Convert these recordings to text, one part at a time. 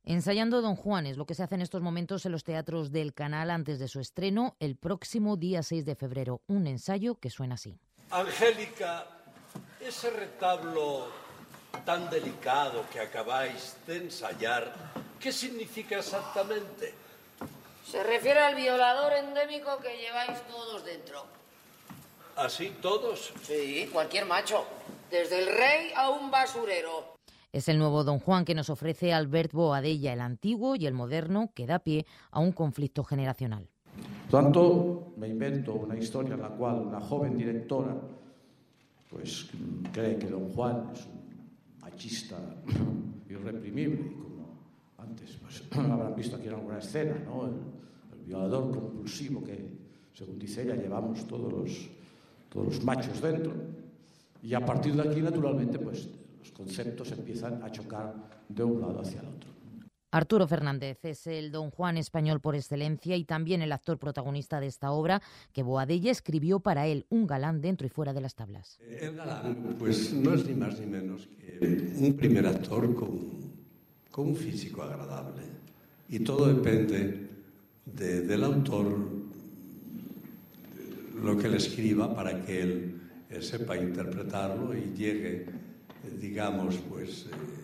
Ensayando Don Juan es lo que se hace en estos momentos en los teatros del Canal antes de su estreno el próximo día 6 de febrero. Un ensayo que suena así. Angélica, ese retablo tan delicado que acabáis de ensayar, ¿qué significa exactamente? Se refiere al violador endémico que lleváis todos dentro. ¿Así todos? Sí, cualquier macho. Desde el rey a un basurero. Es el nuevo Don Juan que nos ofrece Albert Boadella, el antiguo y el moderno, que da pie a un conflicto generacional. Por tanto, me invento una historia en la cual una joven directora pues cree que Don Juan es un machista irreprimible, y como antes pues, habrán visto aquí en alguna escena, ¿no? El violador compulsivo que, según dice ella, llevamos todos los machos dentro. Y a partir de aquí, naturalmente, pues los conceptos empiezan a chocar de un lado hacia el otro. Arturo Fernández es el Don Juan español por excelencia y también el actor protagonista de esta obra que Boadella escribió para él, un galán dentro y fuera de las tablas. El galán, pues no es ni más ni menos que un primer actor con un físico agradable. Y todo depende del autor, lo que le escriba para que él sepa interpretarlo y llegue, digamos, pues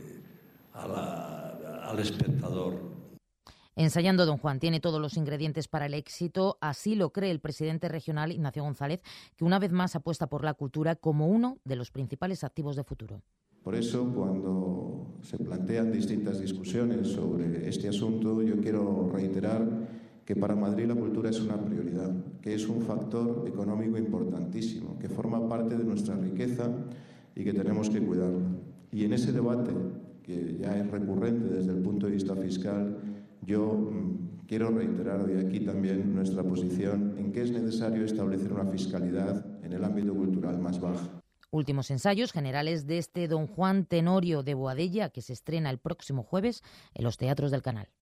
al espectador. Ensayando Don Juan tiene todos los ingredientes para el éxito, así lo cree el presidente regional Ignacio González, que una vez más apuesta por la cultura como uno de los principales activos de futuro. Por eso, cuando se plantean distintas discusiones sobre este asunto, yo quiero reiterar que para Madrid la cultura es una prioridad, que es un factor económico importantísimo, que forma parte de nuestra riqueza y que tenemos que cuidarla. Y en ese debate, que ya es recurrente desde el punto de vista fiscal, yo quiero reiterar de aquí también nuestra posición en que es necesario establecer una fiscalidad en el ámbito cultural más baja. Últimos ensayos generales de este Don Juan Tenorio de Boadella, que se estrena el próximo jueves en los teatros del Canal.